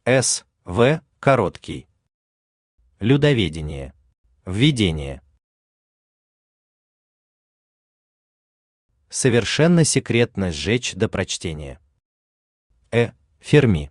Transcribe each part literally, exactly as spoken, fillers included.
С. В. Короткий. Людоведение. Введение. Совершенно секретно сжечь до прочтения. Э. Ферми.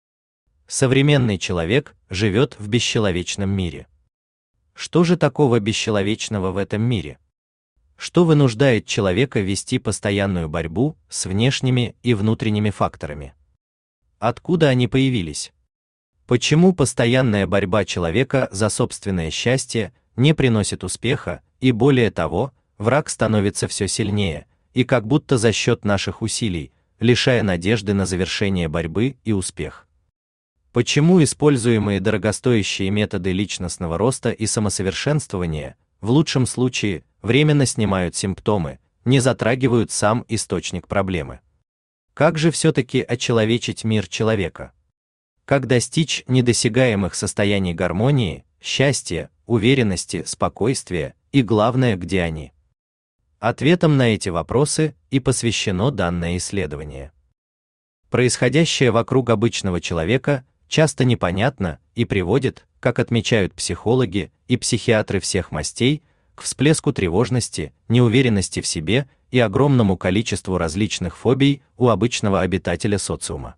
Современный человек живет в бесчеловечном мире. Что же такого бесчеловечного в этом мире? Что вынуждает человека вести постоянную борьбу с внешними и внутренними факторами? Откуда они появились? Почему постоянная борьба человека за собственное счастье не приносит успеха, и более того, враг становится все сильнее, и как будто за счет наших усилий, лишая надежды на завершение борьбы и успех? Почему используемые дорогостоящие методы личностного роста и самосовершенствования, в лучшем случае, временно снимают симптомы, не затрагивают сам источник проблемы? Как же все-таки очеловечить мир человека? Как достичь недосягаемых состояний гармонии, счастья, уверенности, спокойствия и, главное, где они? Ответом на эти вопросы и посвящено данное исследование. Происходящее вокруг обычного человека часто непонятно и приводит, как отмечают психологи и психиатры всех мастей, к всплеску тревожности, неуверенности в себе и огромному количеству различных фобий у обычного обитателя социума.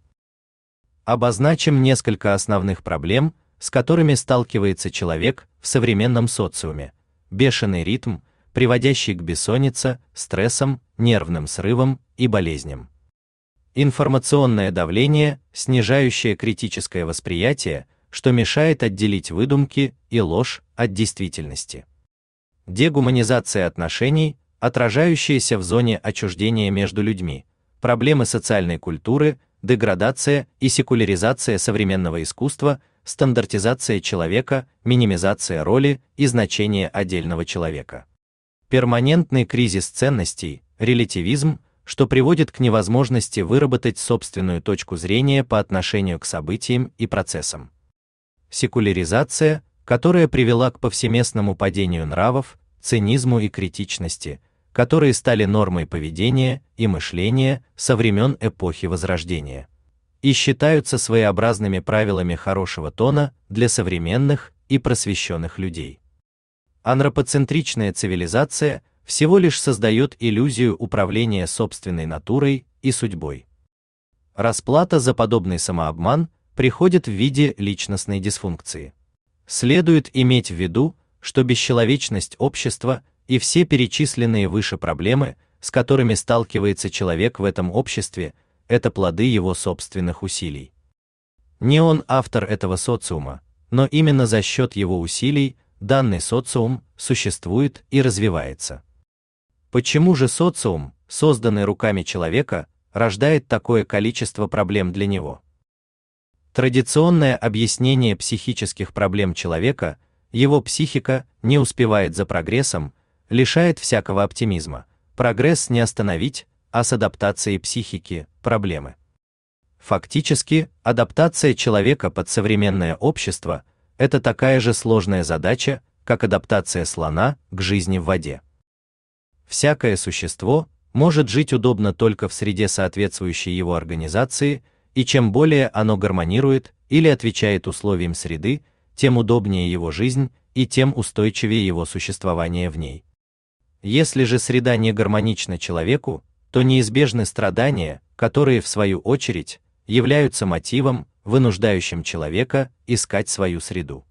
Обозначим несколько основных проблем, с которыми сталкивается человек в современном социуме: бешеный ритм, приводящий к бессоннице, стрессам, нервным срывам и болезням. Информационное давление, снижающее критическое восприятие, что мешает отделить выдумки и ложь от действительности. Дегуманизация отношений, отражающаяся в зоне отчуждения между людьми, проблемы социальной культуры, деградация и секуляризация современного искусства, стандартизация человека, минимизация роли и значения отдельного человека. Перманентный кризис ценностей, релятивизм, что приводит к невозможности выработать собственную точку зрения по отношению к событиям и процессам. Секуляризация, которая привела к повсеместному падению нравов, цинизму и критичности, которые стали нормой поведения и мышления со времен эпохи Возрождения и считаются своеобразными правилами хорошего тона для современных и просвещенных людей. Антропоцентричная цивилизация всего лишь создает иллюзию управления собственной натурой и судьбой. Расплата за подобный самообман приходит в виде личностной дисфункции. Следует иметь в виду, что бесчеловечность общества и все перечисленные выше проблемы, с которыми сталкивается человек в этом обществе, это плоды его собственных усилий. Не он автор этого социума, но именно за счет его усилий данный социум существует и развивается. Почему же социум, созданный руками человека, рождает такое количество проблем для него? Традиционное объяснение психических проблем человека: его психика не успевает за прогрессом, лишает всякого оптимизма. Прогресс не остановить, а с адаптацией психики проблемы. Фактически, адаптация человека под современное общество – это такая же сложная задача, как адаптация слона к жизни в воде. Всякое существо может жить удобно только в среде соответствующей его организации, и чем более оно гармонирует или отвечает условиям среды, тем удобнее его жизнь и тем устойчивее его существование в ней. Если же среда не гармонична человеку, то неизбежны страдания, которые в свою очередь являются мотивом, вынуждающим человека искать свою среду.